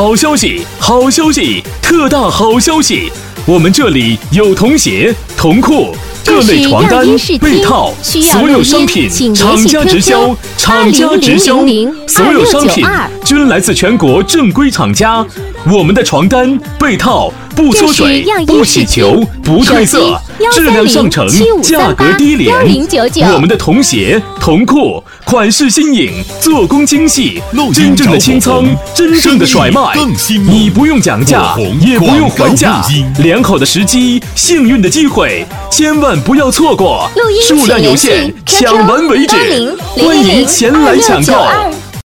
好消息，好消息，特大好消息！我们这里有童鞋、童裤、各类床单、被套，所有商品厂家直销，厂家直销，所有商品均来自全国正规厂家。我们的床单、被套不缩水、不起球、不褪色，质量上乘，价格低廉。我们的童鞋、童裤款式新颖，做工精细，真正的清仓，真正的甩卖。你不用讲价，也不用还价，良好的时机，幸运的机会，千万不要错过，数量有限，抢完为止。欢迎前来抢购。